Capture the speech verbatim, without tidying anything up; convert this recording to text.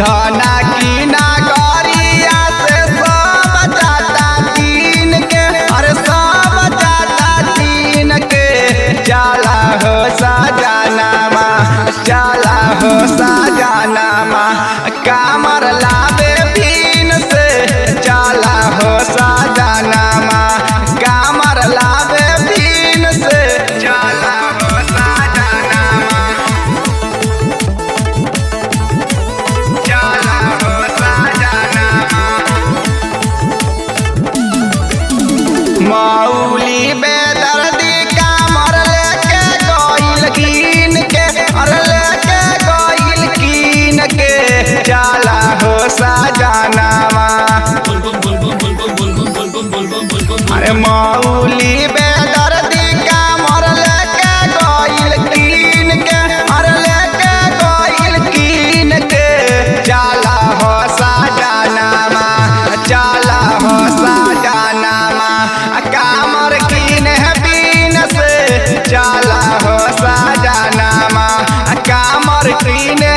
धना की नागरिया से सब जाता तीन के, अरे सब जाता तीन के। चला हो सजनामा, चला हो सजनामा, कामर लावे बीन से। चला हो सजनामा, कामर लावे बीन से। चला हो सजनामा, चला हो सजनामा। मौली बेदर्दी कामर लेके गइल कीन के, अरे लेके गइल कीन के। चला हो सजनामा, अरे मौली बेदर्दी कामर लेके गइल कीन के, अरे लेके गइल कीन के। चला हो सजनामा, चला हो सजनामा, कामर कीन बीन से। चला हो सजनामा, कामर कीन